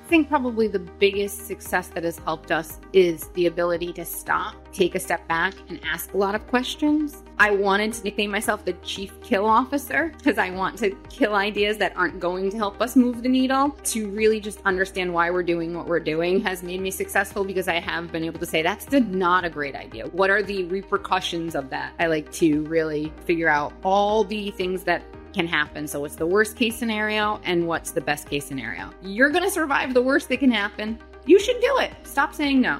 I think probably the biggest success that has helped us is the ability to stop, take a step back, and ask a lot of questions. I wanted to nickname myself the Chief Kill Officer because I want to kill ideas that aren't going to help us move the needle. To really just understand why we're doing what we're doing has made me successful because I have been able to say that's not a great idea. What are the repercussions of that? I like to really figure out all the things that can happen. So what's the worst case scenario and what's the best case scenario? You're going to survive the worst that can happen. You should do it. Stop saying no.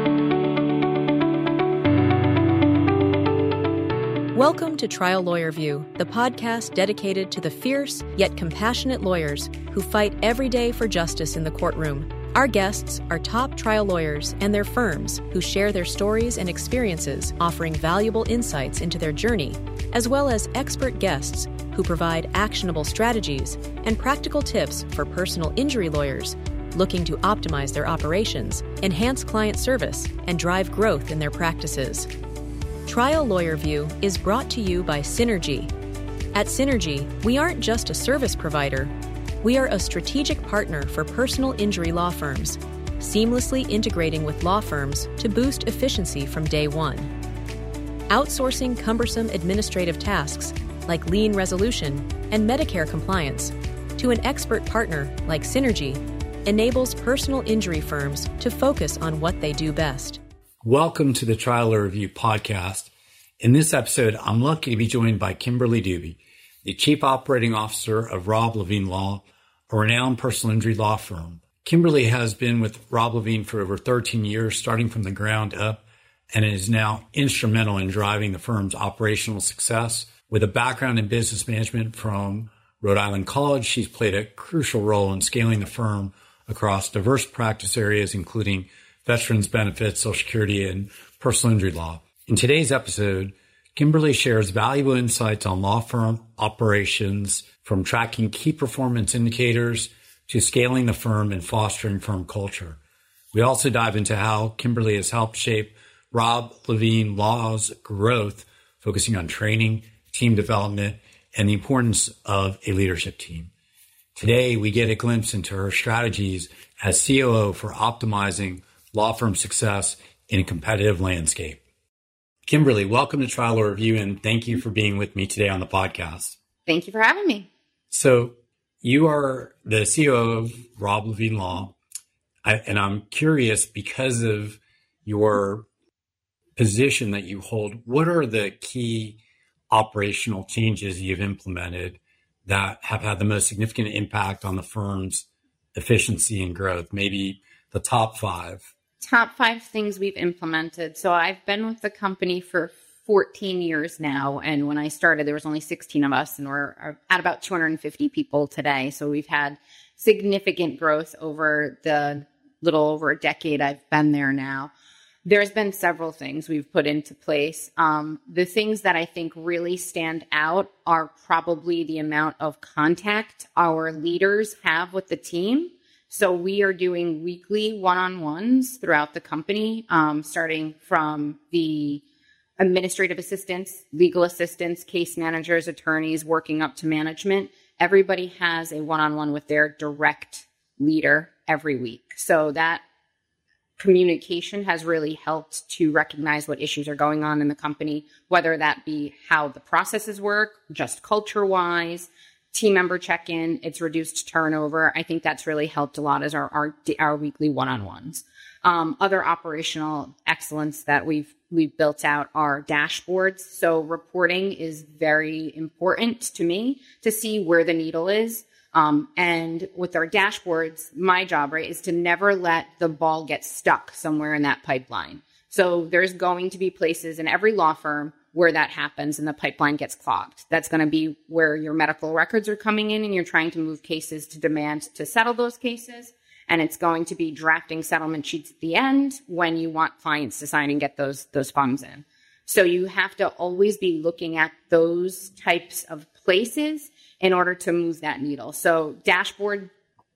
Welcome to Trial Lawyer View, the podcast dedicated to the fierce yet compassionate lawyers who fight every day for justice in the courtroom. Our guests are top trial lawyers and their firms who share their stories and experiences, offering valuable insights into their journey, as well as expert guests who provide actionable strategies and practical tips for personal injury lawyers looking to optimize their operations, enhance client service, and drive growth in their practices. Trial Lawyer View is brought to you by Synergy. At Synergy, we aren't just a service provider. We are a strategic partner for personal injury law firms, seamlessly integrating with law firms to boost efficiency from day one. Outsourcing cumbersome administrative tasks like lien resolution and Medicare compliance to an expert partner like Synergy enables personal injury firms to focus on what they do best. Welcome to the Trial Lawyer Review podcast. In this episode, I'm lucky to be joined by Kimberly Dube, the Chief Operating Officer of Rob Levine Law, a renowned personal injury law firm. Kimberly has been with Rob Levine for over 13 years, starting from the ground up, and is now instrumental in driving the firm's operational success. With a background in business management from Rhode Island College, she's played a crucial role in scaling the firm across diverse practice areas, including veterans benefits, Social Security, and personal injury law. In today's episode, Kimberly shares valuable insights on law firm operations, from tracking key performance indicators to scaling the firm and fostering firm culture. We also dive into how Kimberly has helped shape Rob Levine Law's growth, focusing on training, team development, and the importance of a leadership team. Today, we get a glimpse into her strategies as COO for optimizing law firm success in a competitive landscape. Kimberly, welcome to Trial Lawyer Review, and thank you for being with me today on the podcast. Thank you for having me. So you are the COO of Rob Levine Law, and I'm curious, because of your position that you hold, what are the key operational changes you've implemented that have had the most significant impact on the firm's efficiency and growth? Maybe the top five. Top five things we've implemented. So I've been with the company for 14 years now. And when I started, there was only 16 of us, and we're at about 250 people today. So we've had significant growth over the little over a decade I've been there now. There's been several things we've put into place. The things that I think really stand out are probably the amount of contact our leaders have with the team. So we are doing weekly one-on-ones throughout the company, starting from the administrative assistants, legal assistants, case managers, attorneys, working up to management. Everybody has a one-on-one with their direct leader every week. So that communication has really helped to recognize what issues are going on in the company, whether that be how the processes work, just culture-wise, team member check-in. It's reduced turnover. I think that's really helped a lot as our weekly one-on-ones. Other operational excellence that we've built out are dashboards. So reporting is very important to me to see where the needle is. And with our dashboards, my job, right, is to never let the ball get stuck somewhere in that pipeline. So there's going to be places in every law firm where that happens and the pipeline gets clogged. That's going to be where your medical records are coming in and you're trying to move cases to demand to settle those cases. And it's going to be drafting settlement sheets at the end when you want clients to sign and get those funds in. So you have to always be looking at those types of places in order to move that needle. So dashboard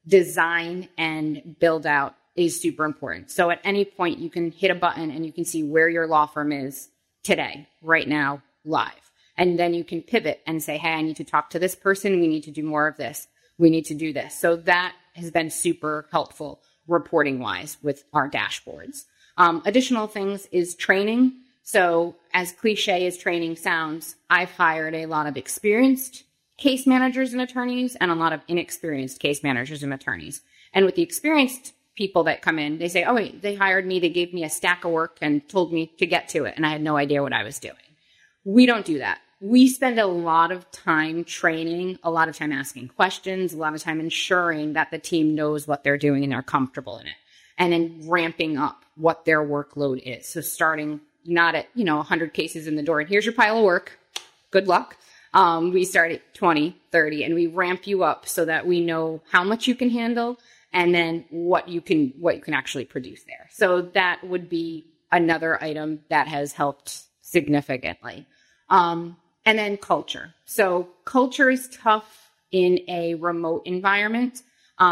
design and build out is super important. So at any point you can hit a button and you can see where your law firm is today, right now, live. And then you can pivot and say, hey, I need to talk to this person. We need to do more of this. We need to do this. So that has been super helpful reporting wise with our dashboards. Additional things is training. So as cliche as training sounds, I've hired a lot of experienced case managers and attorneys and a lot of inexperienced case managers and attorneys. And with the experienced people that come in, they say, oh, wait, they hired me. They gave me a stack of work and told me to get to it. And I had no idea what I was doing. We don't do that. We spend a lot of time training, a lot of time asking questions, a lot of time ensuring that the team knows what they're doing and they're comfortable in it. And then ramping up what their workload is. So starting not at, 100 cases in the door and here's your pile of work. Good luck. We start at 20, 30, and we ramp you up so that we know how much you can handle and then what you can actually produce there. So that would be another item that has helped significantly. And then culture. So culture is tough in a remote environment.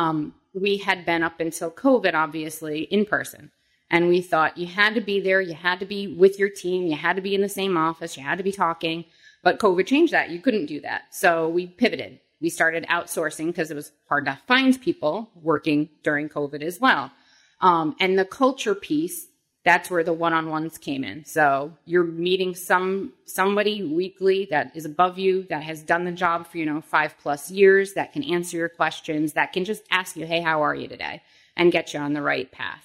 We had been up until COVID, obviously, in person. And we thought you had to be there. You had to be with your team. You had to be in the same office. You had to be talking. But COVID changed that. You couldn't do that. So we pivoted. We started outsourcing because it was hard to find people working during COVID as well. And the culture piece, that's where the one-on-ones came in. So you're meeting somebody weekly that is above you, that has done the job for, 5+ years, that can answer your questions, that can just ask you, hey, how are you today? And get you on the right path.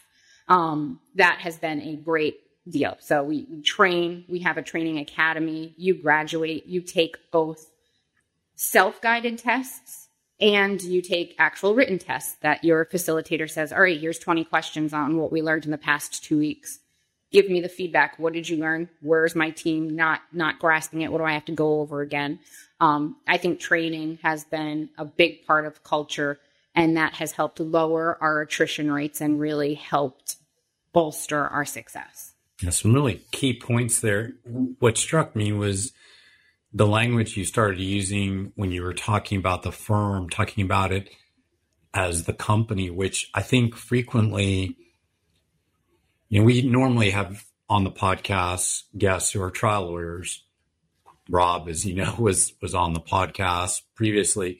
That has been a great deal. So we train, we have a training academy. You graduate, you take both self-guided tests and you take actual written tests that your facilitator says, all right, here's 20 questions on what we learned in the past 2 weeks. Give me the feedback. What did you learn? Where's my team not grasping it? What do I have to go over again? I think training has been a big part of culture, and that has helped lower our attrition rates and really helped bolster our success. Yeah, some really key points there. What struck me was the language you started using when you were talking about the firm, talking about it as the company, which I think frequently, we normally have on the podcast guests who are trial lawyers. Rob, as you know, was on the podcast previously.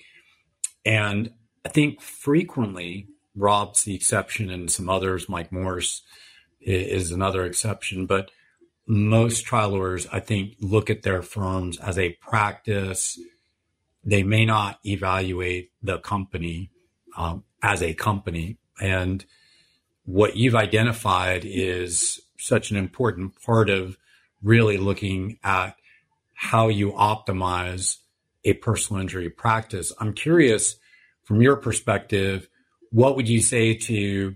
And I think frequently Rob's the exception and some others, Mike Morris is another exception, but most trial lawyers, I think, look at their firms as a practice. They may not evaluate the company as a company. And what you've identified is such an important part of really looking at how you optimize a personal injury practice. I'm curious, from your perspective, what would you say to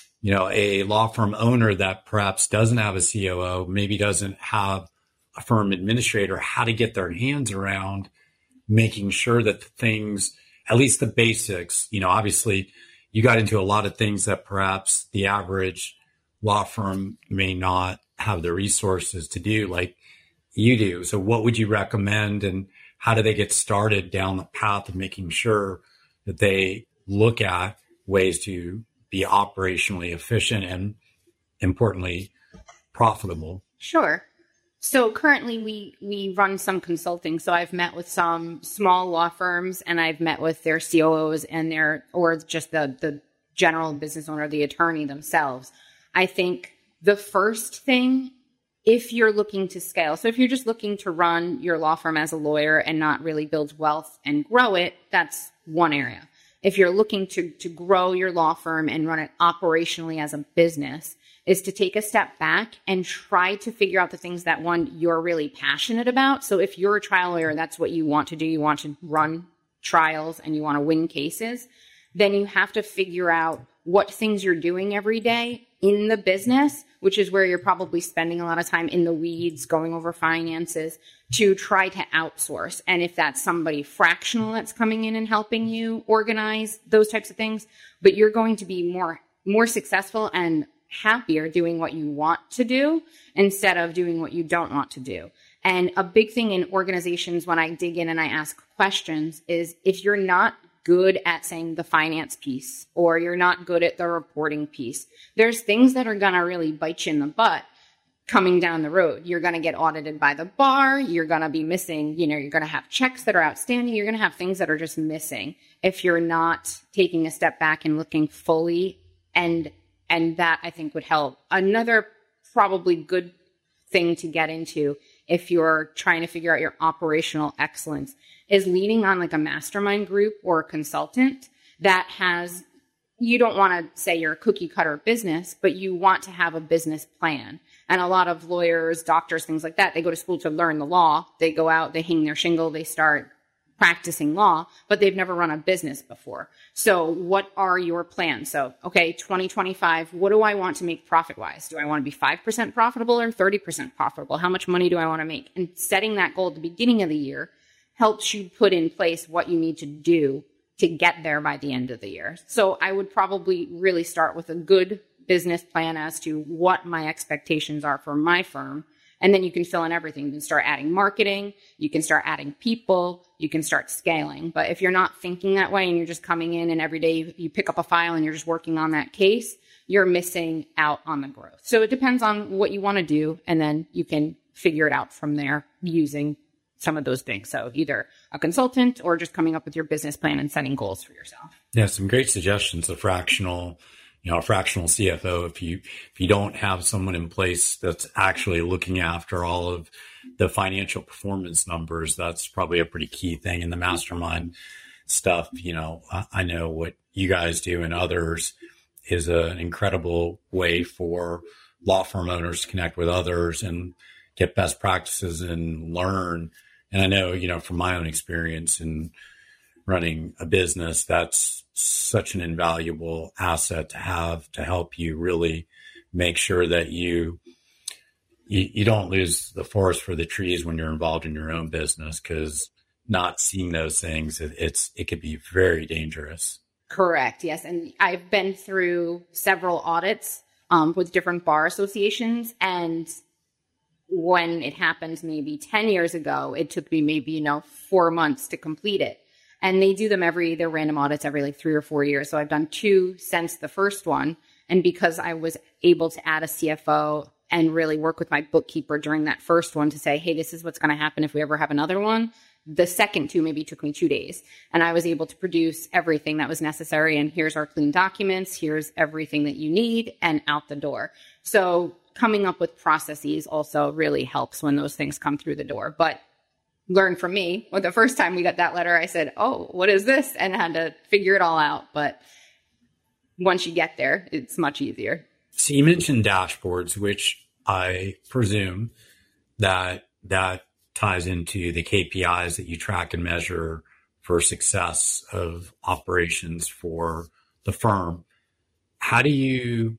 a law firm owner that perhaps doesn't have a COO, maybe doesn't have a firm administrator, how to get their hands around making sure that the things, at least the basics, obviously you got into a lot of things that perhaps the average law firm may not have the resources to do like you do. So what would you recommend, and how do they get started down the path of making sure that they look at ways to be operationally efficient and, importantly, profitable? Sure. So currently we run some consulting. So I've met with some small law firms, and I've met with their COOs and or just the general business owner, the attorney themselves. I think the first thing, if you're looking to scale, so if you're just looking to run your law firm as a lawyer and not really build wealth and grow it, that's one area. If you're looking to grow your law firm and run it operationally as a business, is to take a step back and try to figure out the things that, one, you're really passionate about. So if you're a trial lawyer, that's what you want to do. You want to run trials and you want to win cases. Then you have to figure out what things you're doing every day in the business, which is where you're probably spending a lot of time in the weeds, going over finances, to try to outsource. And if that's somebody fractional that's coming in and helping you organize those types of things, but you're going to be more successful and happier doing what you want to do instead of doing what you don't want to do. And a big thing in organizations when I dig in and I ask questions is, if you're not good at saying the finance piece, or you're not good at the reporting piece, there's things that are going to really bite you in the butt coming down the road. You're going to get audited by the bar. You're going to be missing, you're going to have checks that are outstanding. You're going to have things that are just missing if you're not taking a step back and looking fully. And that I think would help. Another probably good thing to get into if you're trying to figure out your operational excellence is leaning on like a mastermind group or a consultant that has, you don't want to say you're a cookie cutter business, but you want to have a business plan. And a lot of lawyers, doctors, things like that, they go to school to learn the law. They go out, they hang their shingle, they start practicing law, but they've never run a business before. So what are your plans? So, okay, 2025, what do I want to make profit-wise? Do I want to be 5% profitable or 30% profitable? How much money do I want to make? And setting that goal at the beginning of the year helps you put in place what you need to do to get there by the end of the year. So I would probably really start with a good business plan as to what my expectations are for my firm. And then you can fill in everything. You can start adding marketing. You can start adding people. You can start scaling. But if you're not thinking that way and you're just coming in and every day you pick up a file and you're just working on that case, you're missing out on the growth. So it depends on what you want to do. And then you can figure it out from there using some of those things. So either a consultant or just coming up with your business plan and setting goals for yourself. Yeah, some great suggestions. A fractional CFO, if you don't have someone in place that's actually looking after all of the financial performance numbers, that's probably a pretty key thing in the mastermind stuff. I know what you guys do and others is an incredible way for law firm owners to connect with others and get best practices and learn. And I know, from my own experience in running a business, that's such an invaluable asset to have to help you really make sure that you don't lose the forest for the trees when you're involved in your own business, because not seeing those things, it could be very dangerous. Correct. Yes. And I've been through several audits with different bar associations. And when it happened maybe 10 years ago, it took me maybe, 4 months to complete it. And they do them they're random audits every like 3 or 4 years. So I've done 2 since the first one. And because I was able to add a CFO and really work with my bookkeeper during that first one to say, hey, this is what's going to happen if we ever have another one. The second 2 maybe took me 2 days. And I was able to produce everything that was necessary. And here's our clean documents. Here's everything that you need and out the door. So coming up with processes also really helps when those things come through the door. But learn from me. Well, the first time we got that letter, I said, oh, what is this? And had to figure it all out. But once you get there, it's much easier. So you mentioned dashboards, which I presume that ties into the KPIs that you track and measure for success of operations for the firm. How have you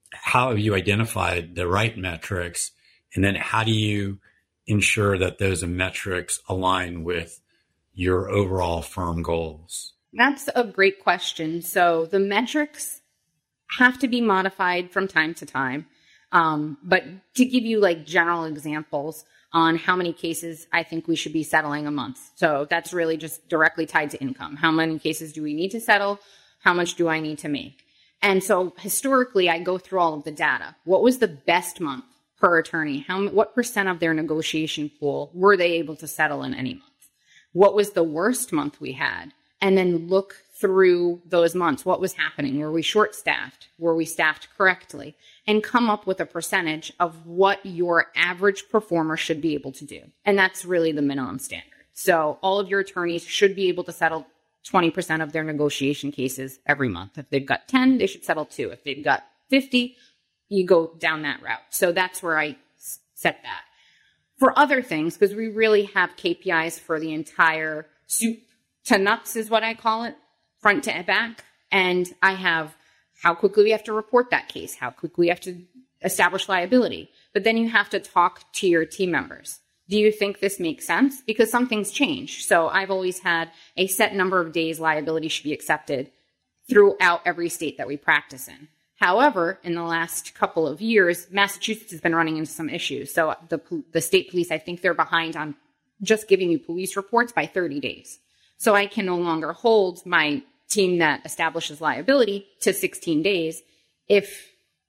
identified the right metrics? And then how do you ensure that those metrics align with your overall firm goals? That's a great question. So the metrics have to be modified from time to time. But to give you like general examples on how many cases I think we should be settling a month. So that's really just directly tied to income. How many cases do we need to settle? How much do I need to make? And so historically, I go through all of the data. What was the best month per attorney? What percent of their negotiation pool were they able to settle in any month? What was the worst month we had? And then look through those months. What was happening? Were we short-staffed? Were we staffed correctly? And come up with a percentage of what your average performer should be able to do. And that's really the minimum standard. So all of your attorneys should be able to settle 20% of their negotiation cases every month. If they've got 10, they should settle 2. If they've got 50, you go down that route. So that's where I set that. For other things, because we really have KPIs for the entire soup to nuts is what I call it, front to back. And I have how quickly we have to report that case, how quickly we have to establish liability. But then you have to talk to your team members. Do you think this makes sense? Because some things change. So I've always had a set number of days liability should be accepted throughout every state that we practice in. However, in the last couple of years, Massachusetts has been running into some issues. So the state police, I think they're behind on just giving you police reports by 30 days. So I can no longer hold my team that establishes liability to 16 days if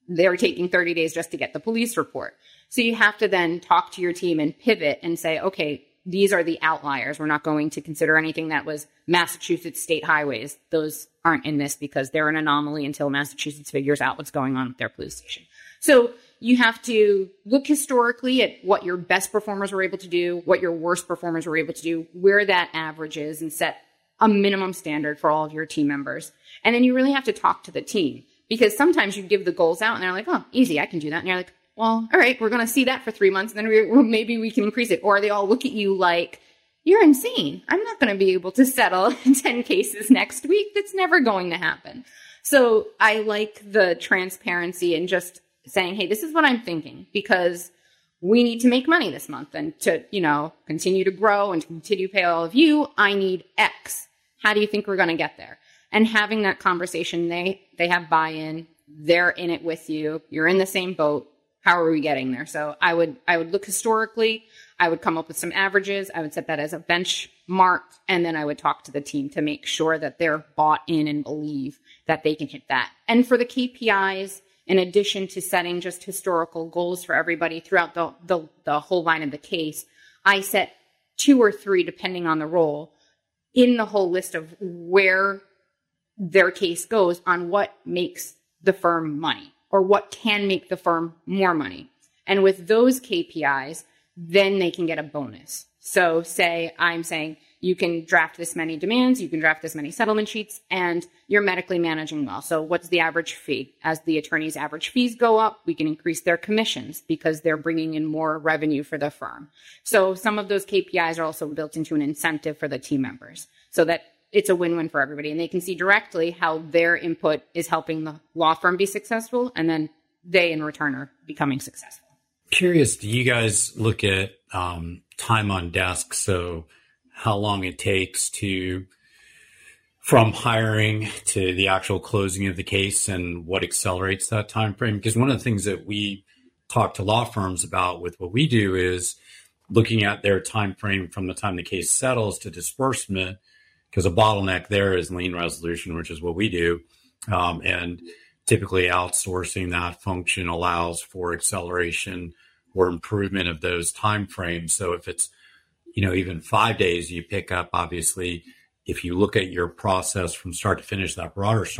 they're taking 30 days just to get the police report. So you have to then talk to your team and pivot and say, okay, these are the outliers. We're not going to consider anything that was Massachusetts state highways. Those aren't in this because they're an anomaly until Massachusetts figures out what's going on with their police station. So you have to look historically at what your best performers were able to do, what your worst performers were able to do, where that average is, and set a minimum standard for all of your team members. And then you really have to talk to the team, because sometimes you give the goals out and they're like, oh, easy, I can do that. And you're like, well, all right, we're going to see that for 3 months, and then maybe we can increase it. Or they all look at you like, you're insane. I'm not going to be able to settle 10 cases next week. That's never going to happen. So I like the transparency and just saying, hey, this is what I'm thinking, because we need to make money this month and to, continue to grow and to continue to pay all of you. I need X. How do you think we're going to get there? And having that conversation, they have buy-in. They're in it with you. You're in the same boat. How are we getting there? So I would look historically. I would come up with some averages. I would set that as a benchmark. And then I would talk to the team to make sure that they're bought in and believe that they can hit that. And for the KPIs, in addition to setting just historical goals for everybody throughout the whole line of the case, I set 2 or 3, depending on the role, in the whole list of where their case goes on what makes the firm money or what can make the firm more money. And with those KPIs, then they can get a bonus. So say I'm saying you can draft this many demands, you can draft this many settlement sheets, and you're medically managing well. So what's the average fee? As the attorney's average fees go up, we can increase their commissions because they're bringing in more revenue for the firm. So some of those KPIs are also built into an incentive for the team members so that it's a win-win for everybody. And they can see directly how their input is helping the law firm be successful, and then they in return are becoming successful. Curious, do you guys look at time on desk? So how long it takes from hiring to the actual closing of the case and what accelerates that time frame? Because one of the things that we talk to law firms about with what we do is looking at their time frame from the time the case settles to disbursement, because a bottleneck there is lien resolution, which is what we do. And typically outsourcing that function allows for acceleration or improvement of those timeframes. So if it's, even 5 days, you pick up, obviously, if you look at your process from start to finish, that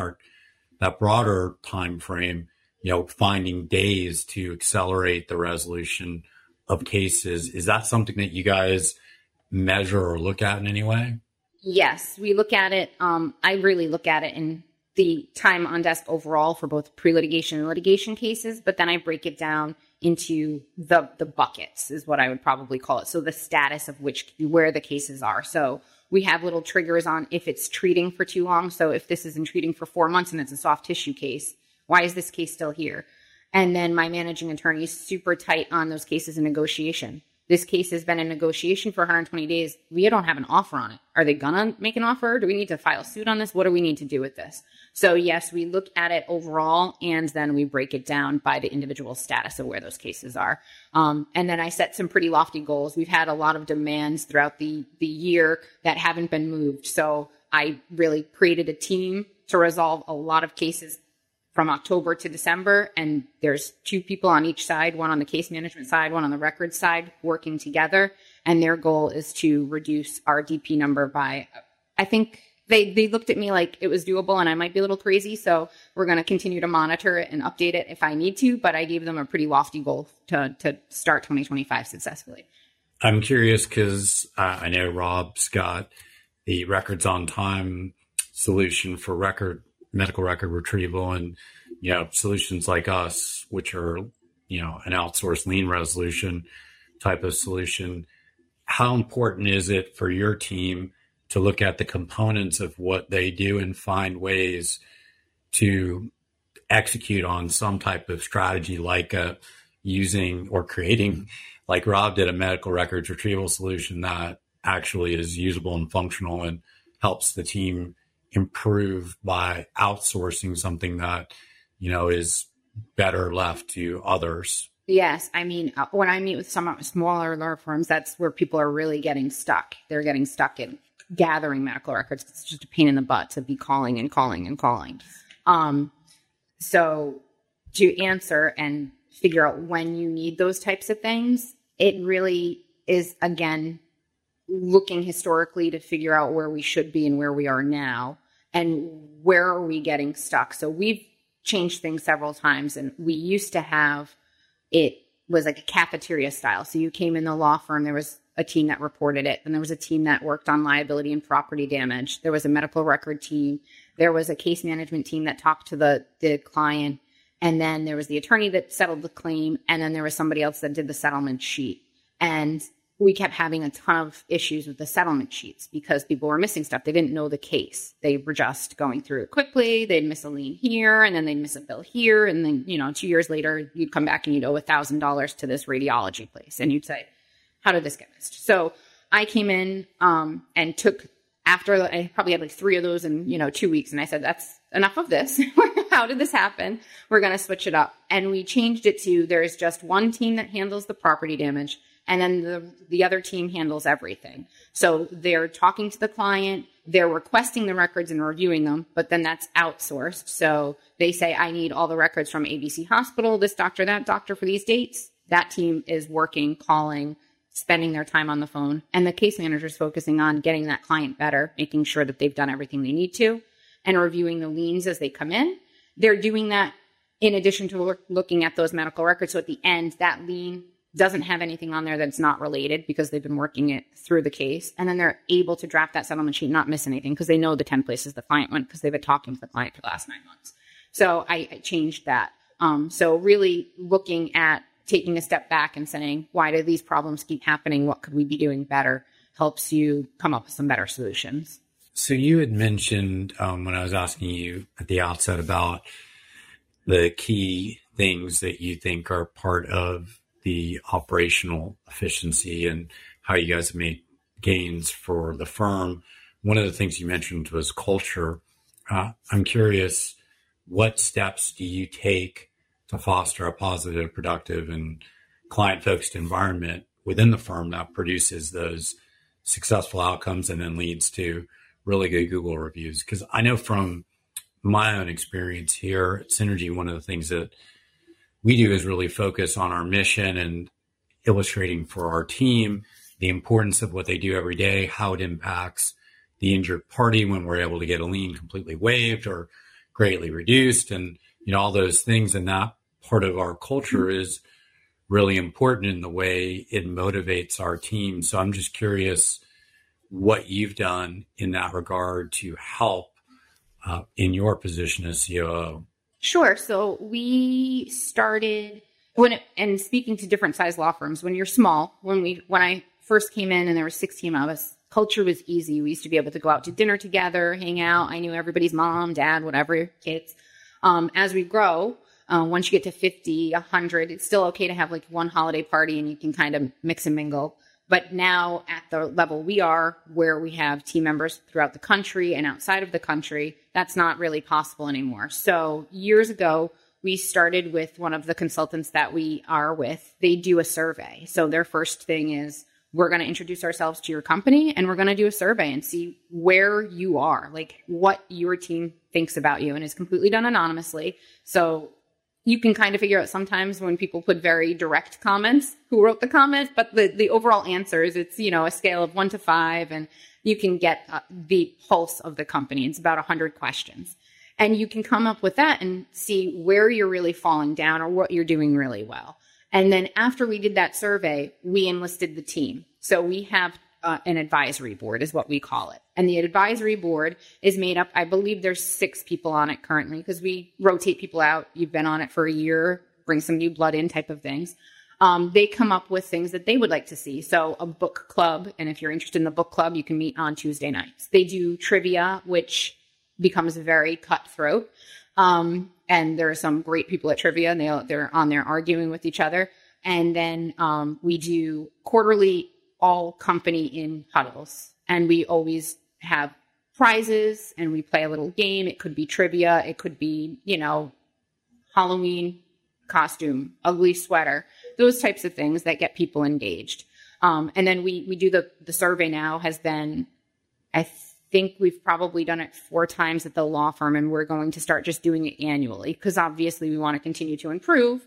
broader time frame, finding days to accelerate the resolution of cases. Is that something that you guys measure or look at in any way? Yes, we look at it. I really look at it in the time on desk overall for both pre-litigation and litigation cases, but then I break it down into the buckets is what I would probably call it. So the status of where the cases are. So we have little triggers on if it's treating for too long. So if this isn't treating for 4 months and it's a soft tissue case, why is this case still here? And then my managing attorney is super tight on those cases in negotiation. This case has been in negotiation for 120 days. We don't have an offer on it. Are they going to make an offer? Do we need to file suit on this? What do we need to do with this? So yes, we look at it overall, and then we break it down by the individual status of where those cases are. And then I set some pretty lofty goals. We've had a lot of demands throughout the year that haven't been moved. So I really created a team to resolve a lot of cases from October to December, and there's 2 people on each side, one on the case management side, one on the records side, working together. And their goal is to reduce our DP number by, I think they looked at me like it was doable and I might be a little crazy. So we're going to continue to monitor it and update it if I need to, but I gave them a pretty lofty goal to start 2025 successfully. I'm curious because I know Rob's got the records on time solution for medical record retrieval, and solutions like us, which are an outsourced lien resolution type of solution. How important is it for your team to look at the components of what they do and find ways to execute on some type of strategy, like using or creating, like Rob did, a medical records retrieval solution that actually is usable and functional and helps the team improve by outsourcing something that, is better left to others? Yes. I mean, when I meet with some smaller law firms, that's where people are really getting stuck. They're getting stuck in gathering medical records. It's just a pain in the butt to be calling and calling and calling. So to answer and figure out when you need those types of things. It really is, again, looking historically to figure out where we should be and where we are now and where are we getting stuck. So we've changed things several times, and we used to have, it was like a cafeteria style. So you came in the law firm, there was a team that reported it, and there was a team that worked on liability and property damage. There was a medical record team. There was a case management team that talked to the client. And then there was the attorney that settled the claim. And then there was somebody else that did the settlement sheet. And we kept having a ton of issues with the settlement sheets because people were missing stuff. They didn't know the case. They were just going through it quickly. They'd miss a lien here, and then they'd miss a bill here. And then, 2 years later, you'd come back and you'd owe $1,000 to this radiology place. And you'd say, how did this get missed? So I came in and took, after I probably had like 3 of those in, 2 weeks. And I said, that's enough of this. How did this happen? We're going to switch it up. And we changed it to, there's just one team that handles the property damage. And then the other team handles everything. So they're talking to the client, they're requesting the records and reviewing them, but then that's outsourced. So they say, I need all the records from ABC Hospital, this doctor, that doctor for these dates. That team is working, calling, spending their time on the phone. And the case manager is focusing on getting that client better, making sure that they've done everything they need to, and reviewing the liens as they come in. They're doing that in addition to looking at those medical records. So at the end, that lien doesn't have anything on there that's not related because they've been working it through the case. And then they're able to draft that settlement sheet, not miss anything because they know the 10 places the client went because they've been talking to the client for the last 9 months. So I changed that. So really looking at taking a step back and saying, why do these problems keep happening? What could we be doing better? Helps you come up with some better solutions. So you had mentioned when I was asking you at the outset about the key things that you think are part of the operational efficiency and how you guys have made gains for the firm. One of the things you mentioned was culture. I'm curious, what steps do you take to foster a positive, productive, and client-focused environment within the firm that produces those successful outcomes and then leads to really good Google reviews? Because I know from my own experience here at Synergy, one of the things that we do is really focus on our mission and illustrating for our team the importance of what they do every day, how it impacts the injured party when we're able to get a lien completely waived or greatly reduced, and all those things. And that part of our culture is really important in the way it motivates our team. So I'm just curious what you've done in that regard to help in your position as COO. Sure. So we started and speaking to different size law firms, when you're small, when I first came in and there were 16 of us, culture was easy. We used to be able to go out to dinner together, hang out. I knew everybody's mom, dad, whatever, kids. As we grow, once you get to 50, 100, it's still okay to have like one holiday party and you can kind of mix and mingle. But now at the level we are, where we have team members throughout the country and outside of the country, that's not really possible anymore. So years ago, we started with one of the consultants that we are with. They do a survey. So their first thing is, we're going to introduce ourselves to your company and we're going to do a survey and see where you are, like what your team thinks about you. And it's completely done anonymously. So you can kind of figure out sometimes when people put very direct comments, who wrote the comment, but the overall answers, it's, a scale of 1 to 5, and you can get the pulse of the company. It's about 100 questions. And you can come up with that and see where you're really falling down or what you're doing really well. And then after we did that survey, we enlisted the team. So we have an advisory board is what we call it. And the advisory board is made up, I believe there's 6 people on it currently because we rotate people out. You've been on it for a year, bring some new blood in type of things. They come up with things that they would like to see. So a book club. And if you're interested in the book club, you can meet on Tuesday nights. They do trivia, which becomes very cutthroat. And there are some great people at trivia and they're on there arguing with each other. And then we do quarterly all company in huddles. And we always have prizes and we play a little game. It could be trivia. It could be, Halloween costume, ugly sweater, those types of things that get people engaged. And then we do the survey now has been, I think we've probably done it 4 times at the law firm, and we're going to start just doing it annually because obviously we want to continue to improve.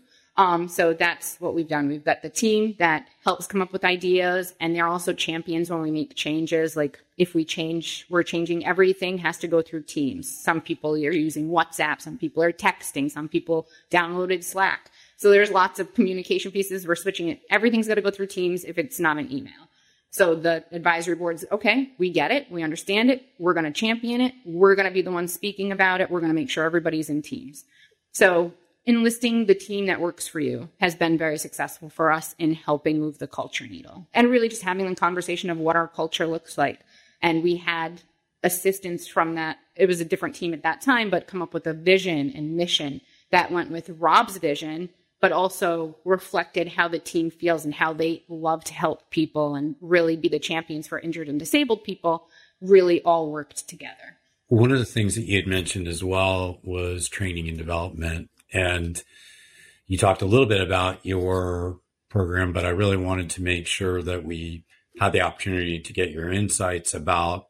So that's what we've done. We've got the team that helps come up with ideas, and they're also champions when we make changes. Like if we're changing, everything has to go through Teams. Some people are using WhatsApp, some people are texting, some people downloaded Slack. So there's lots of communication pieces. We're switching it. Everything's got to go through Teams if it's not an email. So the advisory board's, okay, we get it. We understand it. We're going to champion it. We're going to be the ones speaking about it. We're going to make sure everybody's in Teams. So enlisting the team that works for you has been very successful for us in helping move the culture needle and really just having the conversation of what our culture looks like. And we had assistance from that. It was a different team at that time, but come up with a vision and mission that went with Rob's vision, but also reflected how the team feels and how they love to help people and really be the champions for injured and disabled people, really all worked together. One of the things that you had mentioned as well was training and development. And you talked a little bit about your program, but I really wanted to make sure that we had the opportunity to get your insights about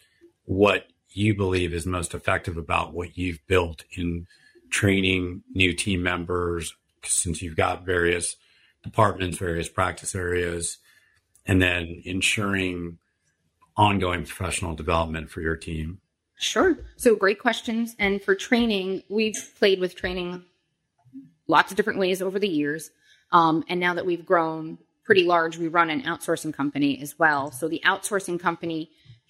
what you believe is most effective about what you've built in training new team members, since you've got various departments, various practice areas, and then ensuring ongoing professional development for your team. Sure. So great questions. And for training, we've played with training lots of different ways over the years. And now that we've grown pretty large, we run an outsourcing company as well. So the outsourcing company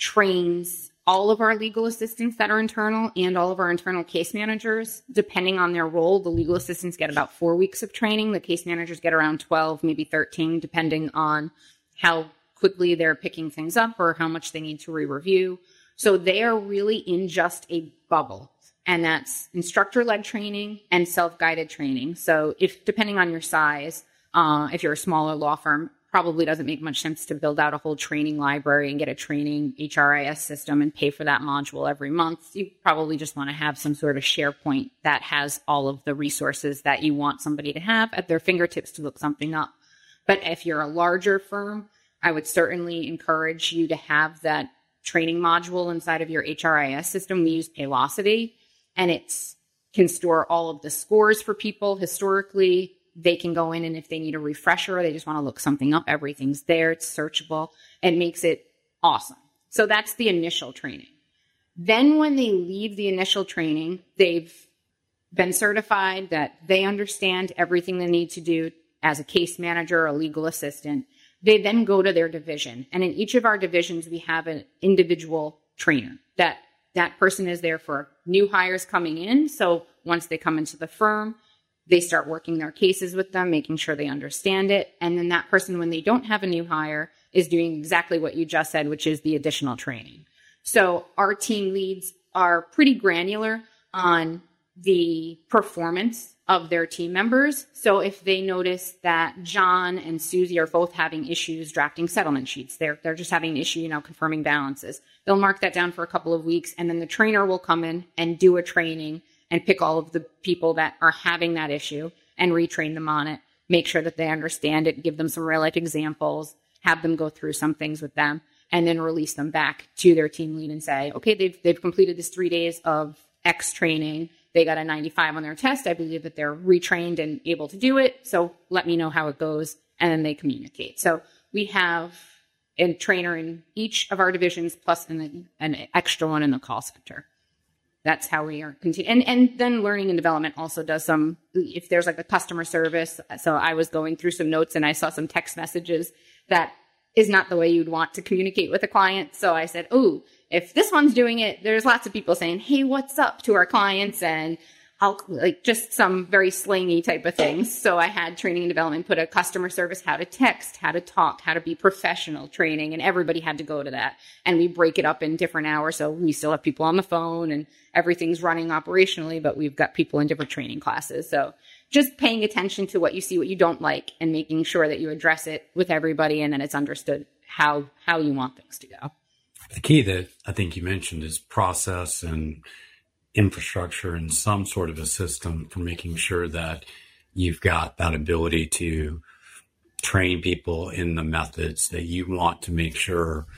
trains all of our legal assistants that are internal and all of our internal case managers. Depending on their role, the legal assistants get about 4 weeks of training. The case managers get around 12, maybe 13, depending on how quickly they're picking things up or how much they need to re-review. So they are really in just a bubble. And that's instructor-led training and self-guided training. So depending on your size, if you're a smaller law firm, probably doesn't make much sense to build out a whole training library and get a training HRIS system and pay for that module every month. You probably just want to have some sort of SharePoint that has all of the resources that you want somebody to have at their fingertips to look something up. But if you're a larger firm, I would certainly encourage you to have that training module inside of your HRIS system. We use Paylocity, and it can store all of the scores for people historically. They can go in, and if they need a refresher or they just want to look something up, everything's there. It's searchable. It makes it awesome. So that's the initial training. Then when they leave the initial training, they've been certified that they understand everything they need to do as a case manager or a legal assistant. They then go to their division. And in each of our divisions, we have an individual trainer. That person is there for new hires coming in. So once they come into the firm, they start working their cases with them, making sure they understand it. And then that person, when they don't have a new hire, is doing exactly what you just said, which is the additional training. So our team leads are pretty granular on the performance of their team members. So if they notice that John and Susie are both having issues drafting settlement sheets, they're just having an issue, confirming balances, they'll mark that down for a couple of weeks, and then the trainer will come in and do a training and pick all of the people that are having that issue and retrain them on it, make sure that they understand it, give them some real life examples, have them go through some things with them, and then release them back to their team lead and say, okay, they've completed this 3 days of X training. They got a 95 on their test. I believe that they're retrained and able to do it. So let me know how it goes. And then they communicate. So we have a trainer in each of our divisions plus an extra one in the call center. That's how we are continuing. And then learning and development also does some, if there's like a customer service. So I was going through some notes and I saw some text messages that is not the way you'd want to communicate with a client. So I said, oh, if this one's doing it, there's lots of people saying, hey, what's up to our clients? And I'll just some very slangy type of things. So I had training and development, put a customer service, how to text, how to talk, how to be professional training. And everybody had to go to that. And we break it up in different hours. So we still have people on the phone and everything's running operationally, but we've got people in different training classes. So just paying attention to what you see, what you don't like, and making sure that you address it with everybody. And then it's understood how you want things to go. The key that I think you mentioned is process and infrastructure and some sort of a system for making sure that you've got that ability to train people in the methods that you want to make sure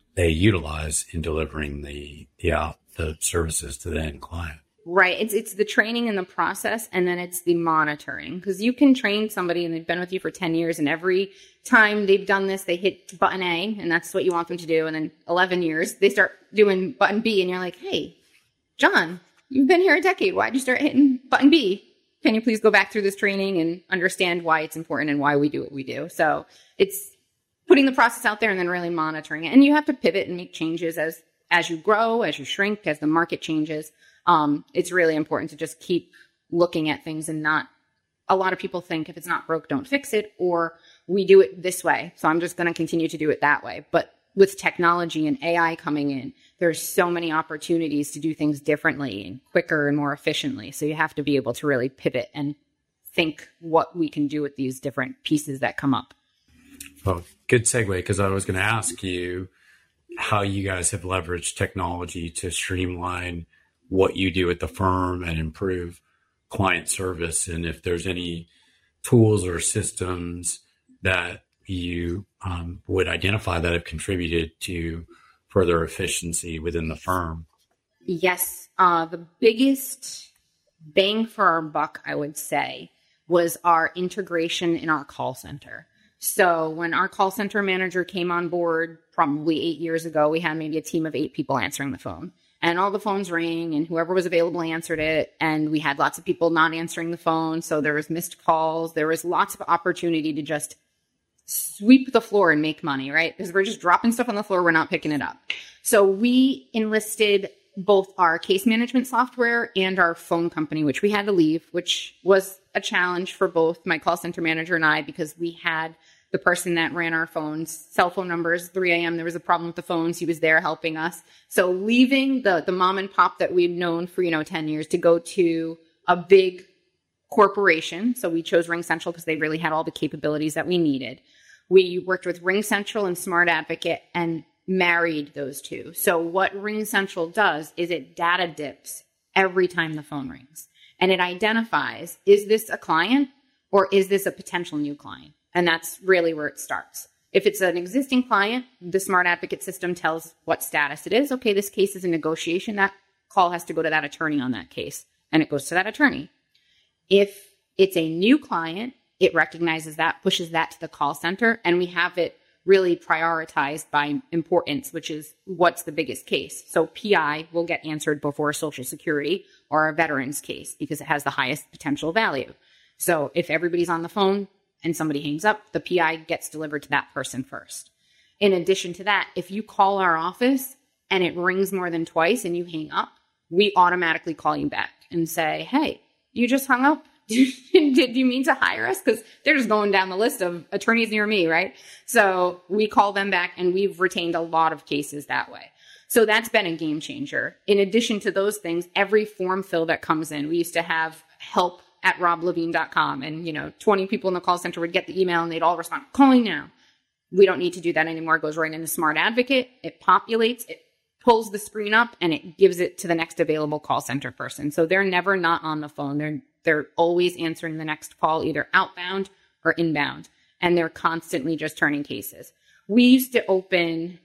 they utilize in delivering the services to the end client. Right. It's the training and the process, and then it's the monitoring, because you can train somebody and they've been with you for 10 years, and every time they've done this, they hit button A, and that's what you want them to do. And then 11 years, they start doing button B, and you're like, hey, John, you've been here a decade. Why'd you start hitting button B? Can you please go back through this training and understand why it's important and why we do what we do? So it's putting the process out there and then really monitoring it. And you have to pivot and make changes as you grow, as you shrink, as the market changes. It's really important to just keep looking at things and not, a lot of people think if it's not broke, don't fix it, or we do it this way, so I'm just going to continue to do it that way. But with technology and AI coming in, there's so many opportunities to do things differently and quicker and more efficiently. So you have to be able to really pivot and think what we can do with these different pieces that come up. Well, good segue, because I was going to ask you how you guys have leveraged technology to streamline what you do at the firm and improve client service, and if there's any tools or systems that you would identify that have contributed to further efficiency within the firm. Yes. The biggest bang for our buck, I would say, was our integration in our call center. So when our call center manager came on board probably 8 years ago, we had maybe a team of 8 people answering the phone. And all the phones rang, and whoever was available answered it. And we had lots of people not answering the phone. So there was missed calls. There was lots of opportunity to just sweep the floor and make money, right? Because we're just dropping stuff on the floor. We're not picking it up. So we enlisted both our case management software and our phone company, which we had to leave, which was a challenge for both my call center manager and I, because we had the person that ran our phones, cell phone numbers, 3 a.m. There was a problem with the phones. He was there helping us. So leaving the mom and pop that we've known for, 10 years to go to a big corporation. So we chose RingCentral because they really had all the capabilities that we needed. We worked with RingCentral and Smart Advocate and married those two. So what RingCentral does is it data dips every time the phone rings. And it identifies, is this a client or is this a potential new client? And that's really where it starts. If it's an existing client, the Smart Advocate system tells what status it is. Okay, this case is in negotiation. That call has to go to that attorney on that case, and it goes to that attorney. If it's a new client, it recognizes that, pushes that to the call center, and we have it really prioritized by importance, which is what's the biggest case. So PI will get answered before Social Security or a veteran's case because it has the highest potential value. So if everybody's on the phone and somebody hangs up, the PI gets delivered to that person first. In addition to that, if you call our office and it rings more than twice and you hang up, we automatically call you back and say, hey, you just hung up. Did you mean to hire us? Because they're just going down the list of attorneys near me, right? So we call them back, and we've retained a lot of cases that way. So that's been a game changer. In addition to those things, every form fill that comes in, we used to have help@roblevine.com, and 20 people in the call center would get the email and they'd all respond, calling now. We don't need to do that anymore. It goes right into Smart Advocate. It populates, it pulls the screen up, and it gives it to the next available call center person. So they're never not on the phone. They're always answering the next call, either outbound or inbound, and they're constantly just turning cases. We used to open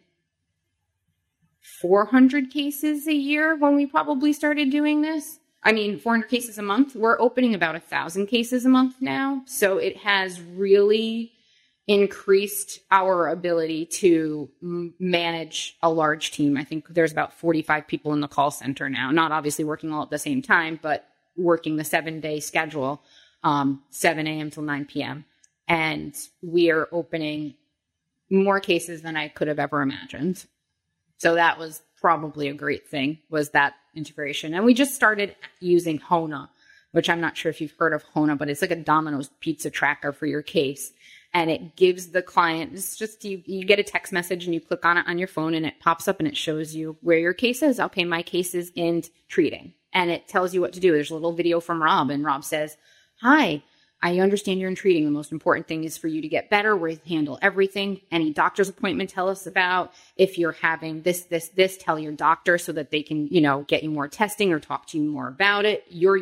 400 cases a year when we probably started doing this. 400 cases a month. We're opening about 1,000 cases a month now. So it has really increased our ability to manage a large team. I think there's about 45 people in the call center now, not obviously working all at the same time, but working the 7-day schedule, 7 a.m. till 9 p.m. And we are opening more cases than I could have ever imagined. So that was probably a great thing, was that integration. And we just started using Hona, which I'm not sure if you've heard of Hona, but it's like a Domino's pizza tracker for your case. And it gives the client, it's just, you get a text message and you click on it on your phone and it pops up and it shows you where your case is. Okay, my case is in treating. And it tells you what to do. There's a little video from Rob, and Rob says, hi, I understand you're in treating. The most important thing is for you to get better. We handle everything. Any doctor's appointment, tell us about. If you're having this, tell your doctor so that they can, get you more testing or talk to you more about it. You're your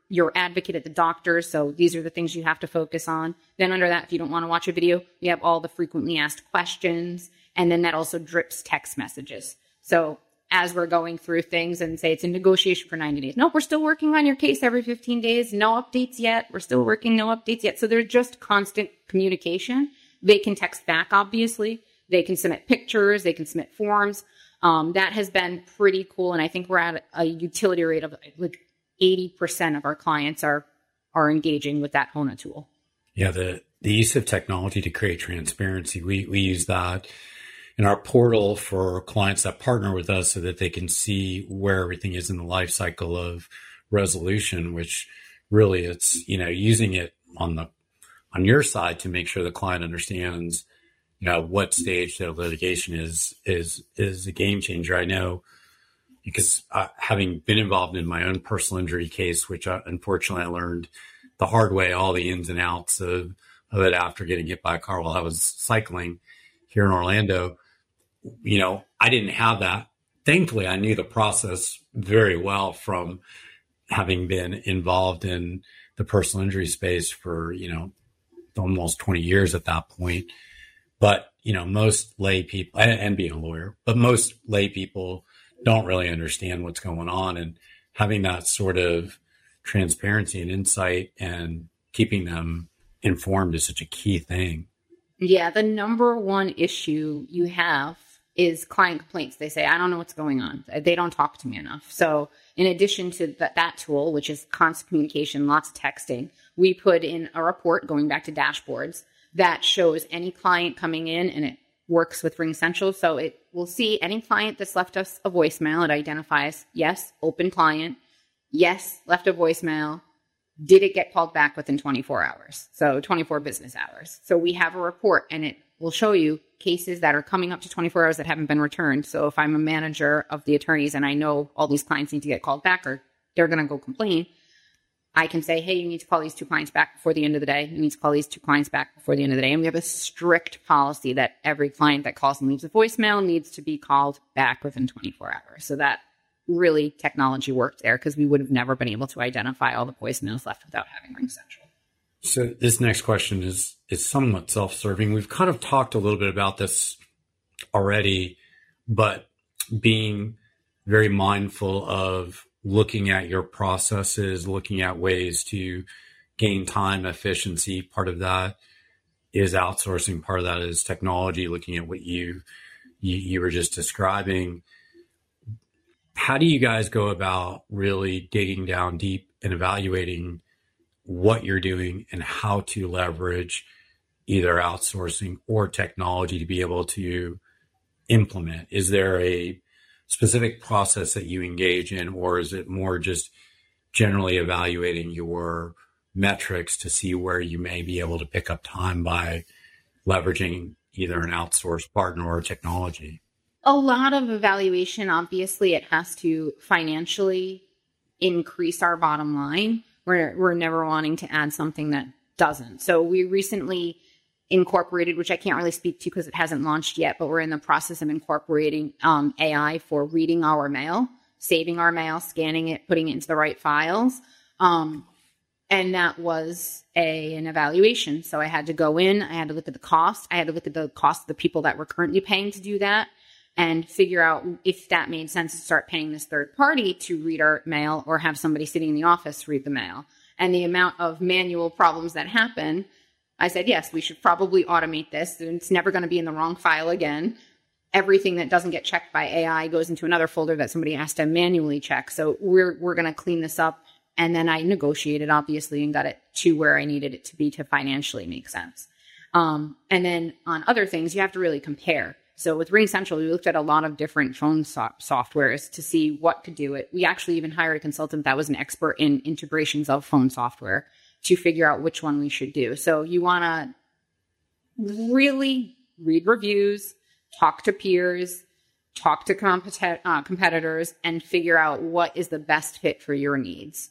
your advocate at the doctor. So these are the things you have to focus on. Then under that, if you don't want to watch a video, you have all the frequently asked questions. And then that also drips text messages. So as we're going through things and say it's a negotiation for 90 days. Nope, we're still working on your case every 15 days. No updates yet. We're still working, no updates yet. So there's just constant communication. They can text back, obviously. They can submit pictures. They can submit forms. That has been pretty cool. And I think we're at a utility rate of like 80% of our clients are engaging with that HONA tool. Yeah, the use of technology to create transparency. We use that in our portal for clients that partner with us so that they can see where everything is in the life cycle of resolution, which really it's, using it on your side to make sure the client understands, what stage the litigation is a game changer. I know because having been involved in my own personal injury case, which unfortunately I learned the hard way, all the ins and outs of it after getting hit by a car while I was cycling here in Orlando. I didn't have that. Thankfully, I knew the process very well from having been involved in the personal injury space for, almost 20 years at that point. But, most lay people, and being a lawyer, but most lay people don't really understand what's going on. And having that sort of transparency and insight and keeping them informed is such a key thing. Yeah, the number one issue you have is client complaints. They say, I don't know what's going on. They don't talk to me enough. So in addition to that tool, which is constant communication, lots of texting, we put in a report going back to dashboards that shows any client coming in, and it works with RingCentral. So it will see any client that's left us a voicemail. It identifies, yes, open client. Yes, left a voicemail. Did it get called back within 24 hours? So 24 business hours. So we have a report, and it will show you cases that are coming up to 24 hours that haven't been returned. So if I'm a manager of the attorneys and I know all these clients need to get called back or they're going to go complain, I can say, hey, you need to call these 2 clients back before the end of the day. You need to call these 2 clients back before the end of the day. And we have a strict policy that every client that calls and leaves a voicemail needs to be called back within 24 hours. So that really technology worked there because we would have never been able to identify all the voicemails left without having RingCentral. So this next question is somewhat self-serving. We've kind of talked a little bit about this already, but being very mindful of looking at your processes, looking at ways to gain time efficiency. Part of that is outsourcing. Part of that is technology, looking at what you were just describing. How do you guys go about really digging down deep and evaluating what you're doing and how to leverage either outsourcing or technology to be able to implement? Is there a specific process that you engage in, or is it more just generally evaluating your metrics to see where you may be able to pick up time by leveraging either an outsourced partner or technology? A lot of evaluation. Obviously, it has to financially increase our bottom line. We're never wanting to add something that doesn't. So we recently incorporated, which I can't really speak to because it hasn't launched yet, but we're in the process of incorporating AI for reading our mail, saving our mail, scanning it, putting it into the right files. And that was an evaluation. So I had to go in, I had to look at the cost. I had to look at the cost of the people that we're currently paying to do that and figure out if that made sense to start paying this third party to read our mail or have somebody sitting in the office read the mail. And the amount of manual problems that happen, I said, yes, we should probably automate this. It's never going to be in the wrong file again. Everything that doesn't get checked by AI goes into another folder that somebody has to manually check. So we're going to clean this up. And then I negotiated, obviously, and got it to where I needed it to be to financially make sense. And then on other things, you have to really compare. So with RingCentral, we looked at a lot of different phone softwares to see what could do it. We actually even hired a consultant that was an expert in integrations of phone software to figure out which one we should do. So you want to really read reviews, talk to peers, talk to competitors, and figure out what is the best fit for your needs.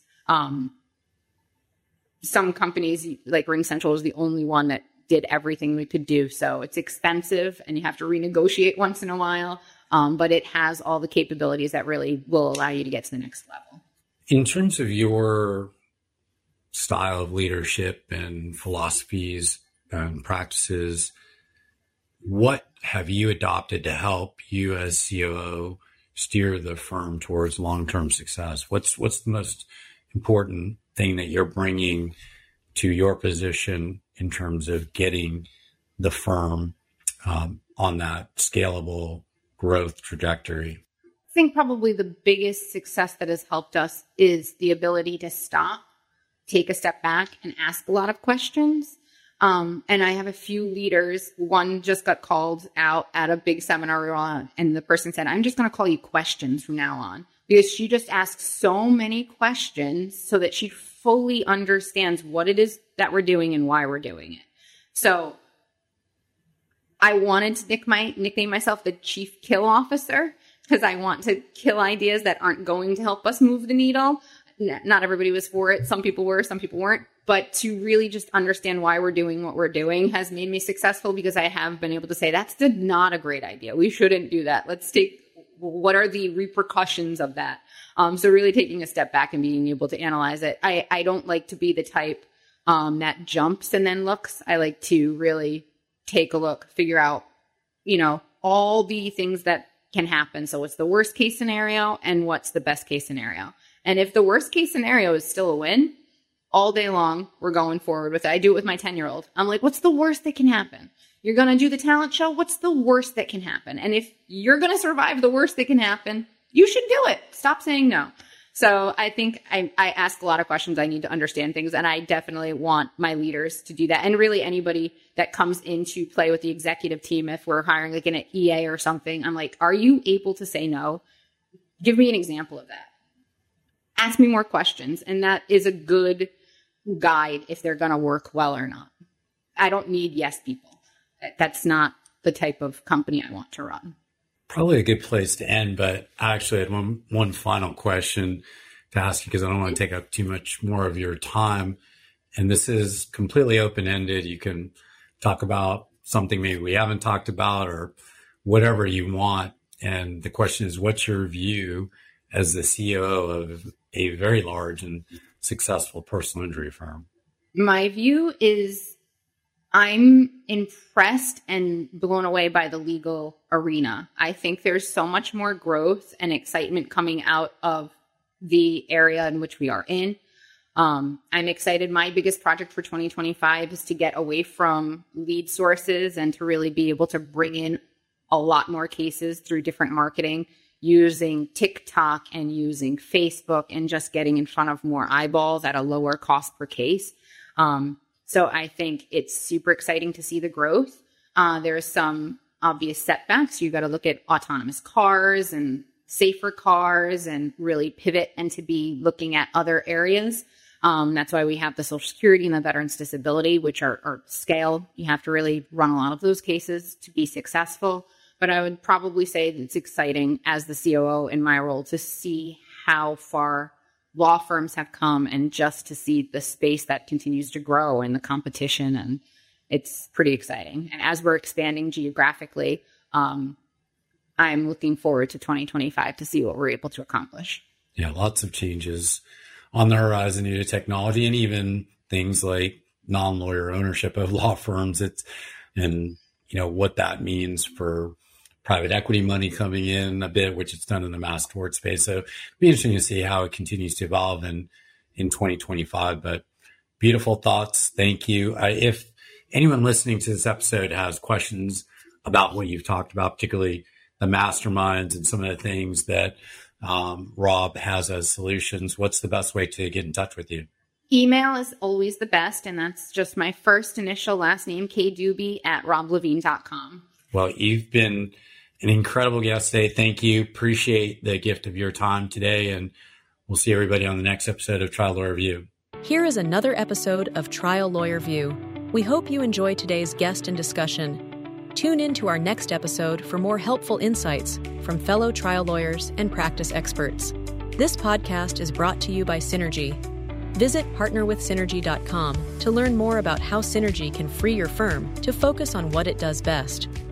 Some companies, like RingCentral, is the only one that did everything we could do. So it's expensive and you have to renegotiate once in a while. But it has all the capabilities that really will allow you to get to the next level. In terms of your style of leadership and philosophies and practices, what have you adopted to help you as COO steer the firm towards long-term success? What's the most important thing that you're bringing to your position in terms of getting the firm on that scalable growth trajectory? I think probably the biggest success that has helped us is the ability to stop, take a step back, and ask a lot of questions. And I have a few leaders. One just got called out at a big seminar, and the person said, I'm just going to call you questions from now on, because she just asks so many questions so that she fully understands what it is that we're doing and why we're doing it. So I wanted to nickname myself the Chief Kill Officer, because I want to kill ideas that aren't going to help us move the needle. Not everybody was for it. Some people were, some people weren't. But to really just understand why we're doing what we're doing has made me successful, because I have been able to say, that's not a great idea. We shouldn't do that. Let's take, what are the repercussions of that? So really taking a step back and being able to analyze it. I don't like to be the type that jumps and then looks. I like to really take a look, figure out, all the things that can happen. So what's the worst case scenario and what's the best case scenario? And if the worst case scenario is still a win, all day long, we're going forward with it. I do it with my 10-year-old. I'm like, what's the worst that can happen? You're going to do the talent show. What's the worst that can happen? And if you're going to survive the worst that can happen, you should do it. Stop saying no. So I think I ask a lot of questions. I need to understand things, and I definitely want my leaders to do that. And really anybody that comes into play with the executive team, if we're hiring like an EA or something, I'm like, are you able to say no? Give me an example of that. Ask me more questions. And that is a good guide if they're going to work well or not. I don't need yes people. That's not the type of company I want to run. Probably a good place to end, but I actually had one final question to ask you, because I don't want to take up too much more of your time. And this is completely open-ended. You can talk about something maybe we haven't talked about or whatever you want. And the question is, what's your view as the CEO of a very large and successful personal injury firm? My view is I'm impressed and blown away by the legal arena. I think there's so much more growth and excitement coming out of the area in which we are in. I'm excited. My biggest project for 2025 is to get away from lead sources and to really be able to bring in a lot more cases through different marketing, using TikTok and using Facebook, and just getting in front of more eyeballs at a lower cost per case. So I think it's super exciting to see the growth. There's some obvious setbacks. You got to look at autonomous cars and safer cars and really pivot and to be looking at other areas. That's why we have the Social Security and the Veterans Disability, which are scale. You have to really run a lot of those cases to be successful. But I would probably say that it's exciting as the COO in my role to see how far law firms have come, and just to see the space that continues to grow and the competition. And it's pretty exciting. And as we're expanding geographically, I'm looking forward to 2025 to see what we're able to accomplish. Yeah, lots of changes on the horizon due to technology, and even things like non-lawyer ownership of law firms. And what that means for private equity money coming in a bit, which it's done in the mass tort space. So it'll be interesting to see how it continues to evolve in 2025. But beautiful thoughts. Thank you. If anyone listening to this episode has questions about what you've talked about, particularly the masterminds and some of the things that Rob has as solutions, what's the best way to get in touch with you? Email is always the best, and that's just my first initial last name, kdube@roblevine.com. Well, you've been an incredible guest today. Thank you. Appreciate the gift of your time today, and we'll see everybody on the next episode of Trial Lawyer View. Here is another episode of Trial Lawyer View. We hope you enjoyed today's guest and discussion. Tune in to our next episode for more helpful insights from fellow trial lawyers and practice experts. This podcast is brought to you by Synergy. Visit partnerwithsynergy.com to learn more about how Synergy can free your firm to focus on what it does best.